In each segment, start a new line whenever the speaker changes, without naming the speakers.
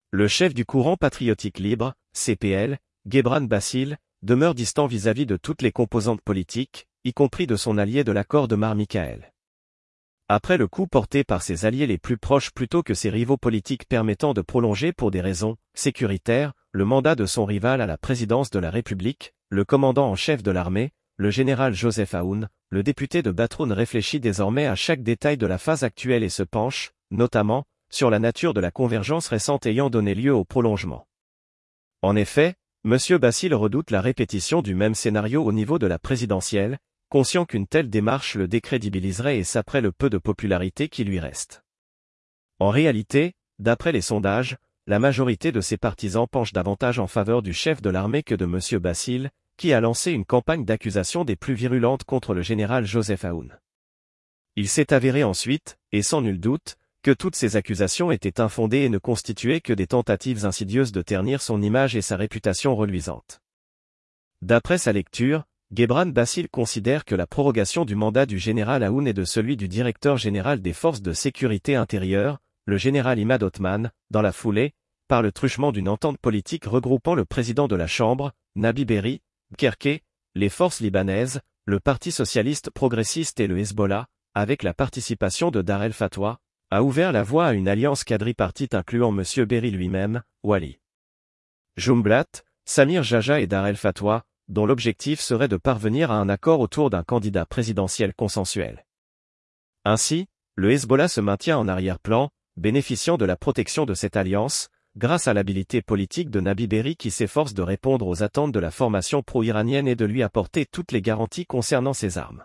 Le chef du courant patriotique libre, CPL, Gebran Bassil, demeure distant vis-à-vis de toutes les composantes politiques, y compris de son allié de l'accord de Mar Michael. Après le coup porté par ses alliés les plus proches plutôt que ses rivaux politiques permettant de prolonger pour des raisons sécuritaires, le mandat de son rival à la présidence de la République, le commandant en chef de l'armée, le général Joseph Aoun, le député de Batroun réfléchit désormais à chaque détail de la phase actuelle et se penche, notamment, sur la nature de la convergence récente ayant donné lieu au prolongement. En effet, M. Bassil redoute la répétition du même scénario au niveau de la présidentielle, conscient qu'une telle démarche le décrédibiliserait et saperait le peu de popularité qui lui reste. En réalité, d'après les sondages, la majorité de ses partisans penche davantage en faveur du chef de l'armée que de M. Bassil, qui a lancé une campagne d'accusation des plus virulentes contre le général Joseph Aoun. Il s'est avéré ensuite, et sans nul doute, que toutes ces accusations étaient infondées et ne constituaient que des tentatives insidieuses de ternir son image et sa réputation reluisante. D'après sa lecture, Gebran Bassil considère que la prorogation du mandat du général Aoun et de celui du directeur général des forces de sécurité intérieure, le général Imad Othman, dans la foulée, par le truchement d'une entente politique regroupant le président de la Chambre, Nabi Berri, Bkerké, les forces libanaises, le Parti socialiste progressiste et le Hezbollah, avec la participation de Dar el-Fatwa, a ouvert la voie à une alliance quadripartite incluant M. Berri lui-même, Wali Jumblat, Samir Jaja et Dar el-Fatwa, dont l'objectif serait de parvenir à un accord autour d'un candidat présidentiel consensuel. Ainsi, le Hezbollah se maintient en arrière-plan, bénéficiant de la protection de cette alliance, grâce à l'habilité politique de Nabi Berri qui s'efforce de répondre aux attentes de la formation pro-iranienne et de lui apporter toutes les garanties concernant ses armes.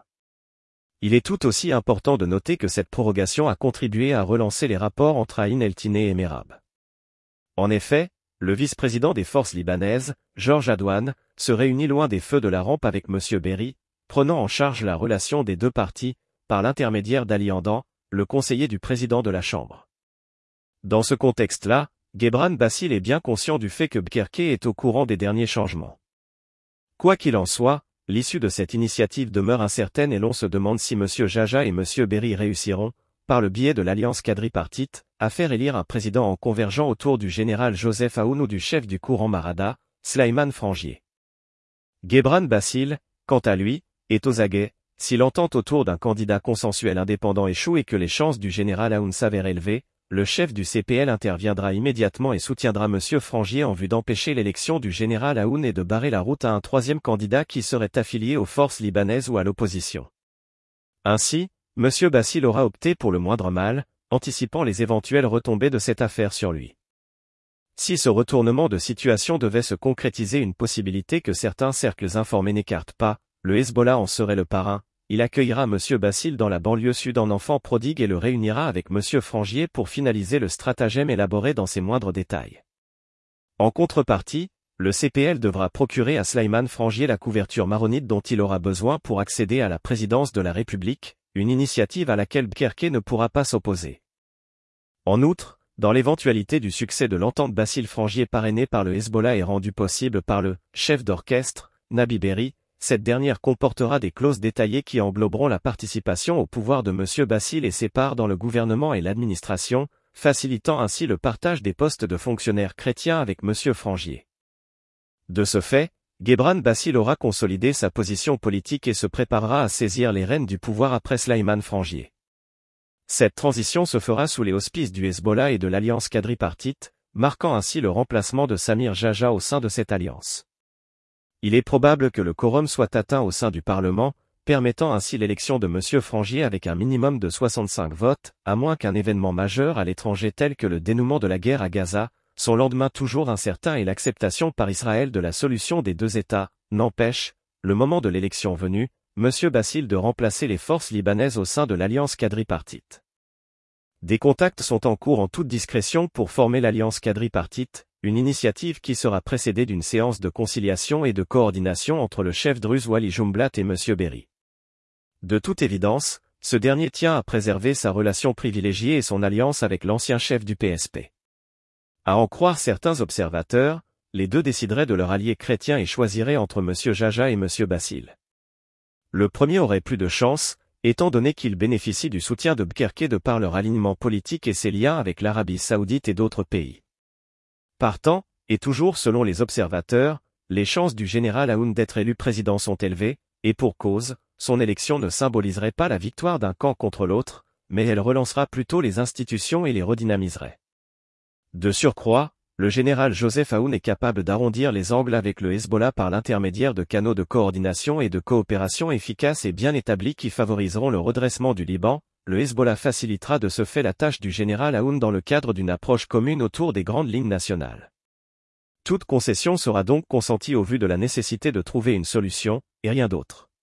Il est tout aussi important de noter que cette prorogation a contribué à relancer les rapports entre Aïn el-Tiné et Merab. En effet, le vice-président des forces libanaises, Georges Adouane, se réunit loin des feux de la rampe avec M. Berri, prenant en charge la relation des deux parties, par l'intermédiaire d'Ali Hamdan, le conseiller du président de la Chambre. Dans ce contexte-là, Gebran Bassil est bien conscient du fait que Bkerké est au courant des derniers changements. Quoi qu'il en soit, l'issue de cette initiative demeure incertaine et l'on se demande si M. Jaja et M. Berri réussiront, par le biais de l'alliance quadripartite, à faire élire un président en convergeant autour du général Joseph Aoun ou du chef du courant Marada, Slimane Frangier. Gebran Bassil, quant à lui, est aux aguets. Si l'entente autour d'un candidat consensuel indépendant échoue et que les chances du général Aoun s'avèrent élevées, le chef du CPL interviendra immédiatement et soutiendra M. Frangier en vue d'empêcher l'élection du général Aoun et de barrer la route à un troisième candidat qui serait affilié aux forces libanaises ou à l'opposition. Ainsi, M. Bassil aura opté pour le moindre mal, anticipant les éventuelles retombées de cette affaire sur lui. Si ce retournement de situation devait se concrétiser, une possibilité que certains cercles informés n'écartent pas, le Hezbollah en serait le parrain. Il accueillera M. Bassil dans la banlieue sud en enfant prodigue et le réunira avec M. Frangier pour finaliser le stratagème élaboré dans ses moindres détails. En contrepartie, le CPL devra procurer à Slimane Frangier la couverture maronite dont il aura besoin pour accéder à la présidence de la République, une initiative à laquelle Bkerké ne pourra pas s'opposer. En outre, dans l'éventualité du succès de l'entente Bassil-Frangier parrainée par le Hezbollah et rendue possible par le chef d'orchestre, Nabi Berri, cette dernière comportera des clauses détaillées qui engloberont la participation au pouvoir de M. Bassil et ses parts dans le gouvernement et l'administration, facilitant ainsi le partage des postes de fonctionnaires chrétiens avec M. Frangier. De ce fait, Gebran Bassil aura consolidé sa position politique et se préparera à saisir les rênes du pouvoir après Slimane Frangier. Cette transition se fera sous les auspices du Hezbollah et de l'alliance quadripartite, marquant ainsi le remplacement de Samir Jaja au sein de cette alliance. Il est probable que le quorum soit atteint au sein du Parlement, permettant ainsi l'élection de M. Frangier avec un minimum de 65 votes, à moins qu'un événement majeur à l'étranger tel que le dénouement de la guerre à Gaza, son lendemain toujours incertain et l'acceptation par Israël de la solution des deux États, n'empêche, le moment de l'élection venu, M. Bassil de remplacer les forces libanaises au sein de l'alliance quadripartite. Des contacts sont en cours en toute discrétion pour former l'alliance quadripartite, une initiative qui sera précédée d'une séance de conciliation et de coordination entre le chef druze Wali Jumblat et M. Berri. De toute évidence, ce dernier tient à préserver sa relation privilégiée et son alliance avec l'ancien chef du PSP. À en croire certains observateurs, les deux décideraient de leur allié chrétien et choisiraient entre M. Jaja et M. Bassil. Le premier aurait plus de chance, étant donné qu'il bénéficie du soutien de Bkerké de par leur alignement politique et ses liens avec l'Arabie saoudite et d'autres pays. Partant, et toujours selon les observateurs, les chances du général Aoun d'être élu président sont élevées, et pour cause, son élection ne symboliserait pas la victoire d'un camp contre l'autre, mais elle relancera plutôt les institutions et les redynamiserait. De surcroît, le général Joseph Aoun est capable d'arrondir les angles avec le Hezbollah par l'intermédiaire de canaux de coordination et de coopération efficaces et bien établis qui favoriseront le redressement du Liban. Le Hezbollah facilitera de ce fait la tâche du général Aoun dans le cadre d'une approche commune autour des grandes lignes nationales. Toute concession sera donc consentie au vu de la nécessité de trouver une solution, et rien d'autre.